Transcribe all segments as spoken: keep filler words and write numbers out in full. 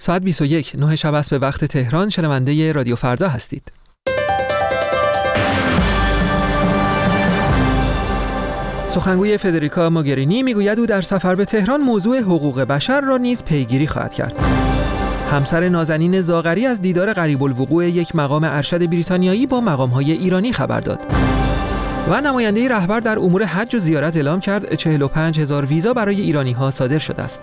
ساعت بیست و یک نه شب است به وقت تهران. شنونده رادیو فردا هستید. سخنگوی فدریکا موگرینی میگوید او در سفر به تهران موضوع حقوق بشر را نیز پیگیری خواهد کرد. همسر نازنین زاغری از دیدار قریب الوقوع یک مقام ارشد بریتانیایی با مقام‌های ایرانی خبر داد. و نماینده رهبر در امور حج و زیارت اعلام کرد چهل و پنج هزار ویزا برای ایرانی‌ها صادر شده است.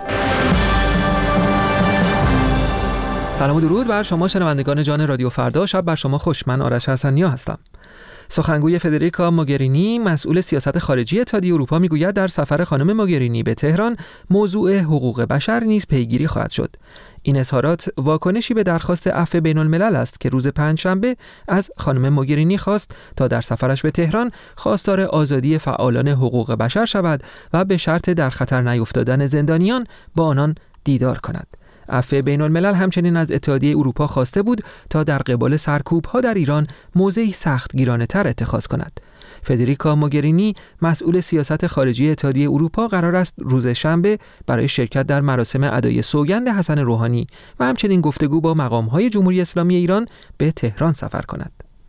سلام و درود بر شما شنوندگان جان رادیو فردا. شب بر شما خوش. من آرش حسنیا هستم. سخنگوی فدریکا موگرینی مسئول سیاست خارجی اتحادیه اروپا میگوید در سفر خانم موگرینی به تهران موضوع حقوق بشر نیز پیگیری خواهد شد. این اظهارات واکنشی به درخواست عفو بین الملل است که روز پنجشنبه از خانم موگرینی خواست تا در سفرش به تهران خواستار آزادی فعالان حقوق بشر شود و به شرط در خطر نیفتادن زندانیان با آنان دیدار کند. عفو بین الملل همچنین از اتحادیه اروپا خواسته بود تا در قبال سرکوب‌ها در ایران موضعی سخت گیرانه‌تر اتخاذ کند. فدریکا موگرینی مسئول سیاست خارجی اتحادیه اروپا قرار است روز شنبه برای شرکت در مراسم ادای سوگند حسن روحانی و همچنین گفتگو با مقام‌های جمهوری اسلامی ایران به تهران سفر کند.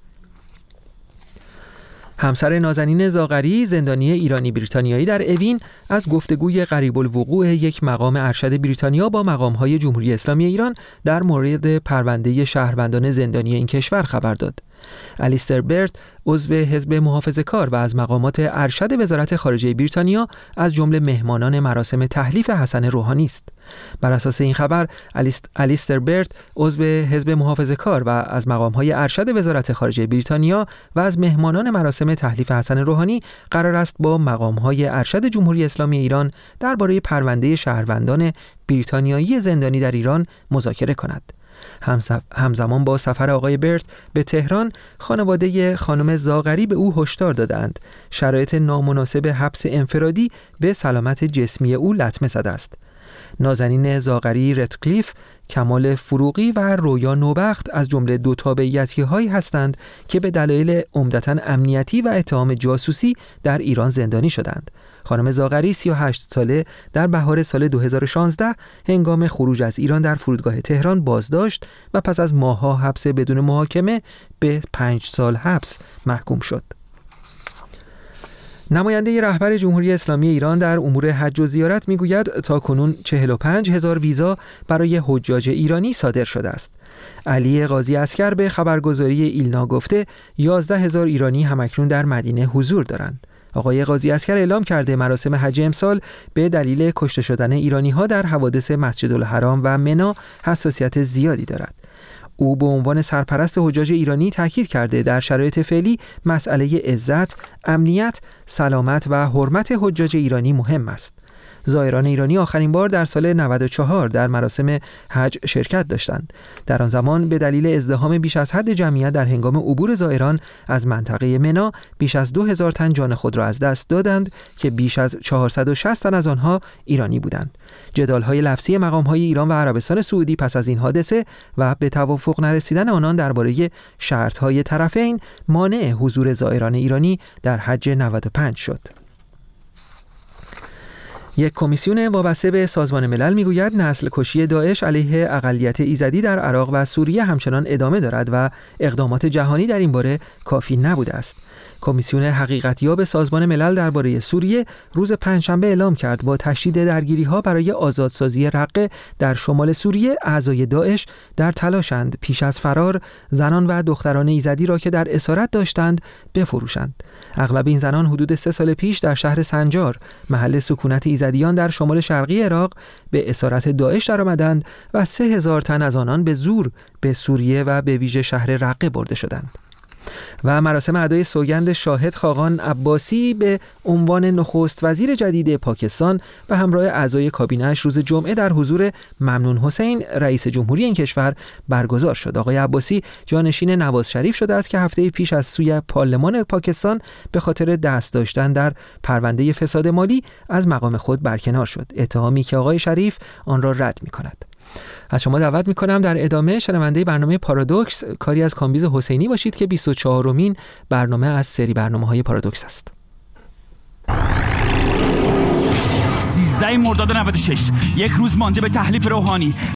همسر نازنین زاغری زندانی ایرانی بریتانیایی در اوین از گفتگوی قریب الوقوع یک مقام ارشد بریتانیا با مقام‌های جمهوری اسلامی ایران در مورد پرونده شهروندان زندانی این کشور خبر داد. الیستر برت عضو حزب محافظه‌کار و از مقامات ارشد وزارت خارجه بریتانیا از جمله مهمانان مراسم تحلیف حسن روحانی است. بر اساس این خبر الیستر برت عضو حزب محافظه‌کار و از مقام‌های ارشد وزارت خارجه بریتانیا و از مهمانان مراسم تحلیف حسن روحانی قرار است با مقام‌های ارشد جمهوری اسلامی ایران درباره پرونده شهروندان بریتانیایی زندانی در ایران مذاکره کند. همزمان با سفر آقای برت به تهران خانواده خانم زاغری به او هشدار دادند شرایط نامناسب حبس انفرادی به سلامت جسمی او لطمه زده است. نازنین زاغری رتکلیف، کمال فروغی و رویا نوبخت از جمله دو تابعیتی هایی هستند که به دلایل عمدتاً امنیتی و اتهام جاسوسی در ایران زندانی شدند. خانم زاغری سی و هشت ساله در بهار سال دو هزار و شانزده هنگام خروج از ایران در فرودگاه تهران بازداشت و پس از ماه‌ها حبس بدون محاکمه به پنج سال حبس محکوم شد. نماینده رهبر جمهوری اسلامی ایران در امور حج و زیارت میگوید تاکنون چهل و پنج هزار ویزا برای حجاج ایرانی صادر شده است. علی قاضی عسکر به خبرگزاری ایلنا گفته یازده هزار ایرانی همکنون در مدینه حضور دارند. آقای قاضی عسکر اعلام کرده مراسم حج امسال به دلیل کشته شدن ایرانی‌ها در حوادث مسجدالحرام و منی حساسیت زیادی دارد. او به عنوان سرپرست حجاج ایرانی تاکید کرده در شرایط فعلی مسئله عزت، امنیت، سلامت و حرمت حجاج ایرانی مهم است. زائران ایرانی آخرین بار در سال نود و چهار در مراسم حج شرکت داشتند. در آن زمان به دلیل ازدحام بیش از حد جمعیت در هنگام عبور زائران از منطقه منی بیش از دو هزار تن جان خود را از دست دادند که بیش از چهارصد و شصت تن از آنها ایرانی بودند. جدال‌های لفظی مقام‌های ایران و عربستان سعودی پس از این حادثه و به توافق نرسیدن آنان درباره شرط‌های طرفین مانع حضور زائران ایرانی در حج نود و پنج شد. یک کمیسیون وابسته به سازمان ملل میگوید نسل کشی داعش علیه اقلیت ایزدی در عراق و سوریه همچنان ادامه دارد و اقدامات جهانی در این باره کافی نبوده است. کمیسیون حقیقتیاب سازمان ملل درباره سوریه روز پنجشنبه اعلام کرد با تشدید درگیری‌ها برای آزادسازی رقه در شمال سوریه اعضای داعش در تلاشند پیش از فرار زنان و دختران ایزدی را که در اسارت داشتند بفروشند. اغلب این زنان حدود سه سال پیش در شهر سنجار محل سکونت ایزدیان در شمال شرقی عراق به اسارت داعش درآمدند و سه هزار تن از آنان به زور به سوریه و به ویژه شهر رقه برده شدند. و مراسم ادای سوگند شاهد خاقان عباسی به عنوان نخست وزیر جدید پاکستان و همراه اعضای کابینه‌اش روز جمعه در حضور ممنون حسین رئیس جمهوری این کشور برگزار شد. آقای عباسی جانشین نواز شریف شده است که هفته پیش از سوی پارلمان پاکستان به خاطر دست داشتن در پرونده فساد مالی از مقام خود برکنار شد، اتهامی که آقای شریف آن را رد می‌کند. از شما دعوت میکنم در ادامه شنونده برنامه پارادوکس کاری از کامبیز حسینی باشید که بیست و چهارمین برنامه از سری برنامه‌های پارادوکس است. سیزده مرداد نود و شش، یک روز مانده به تحلیف روحانی.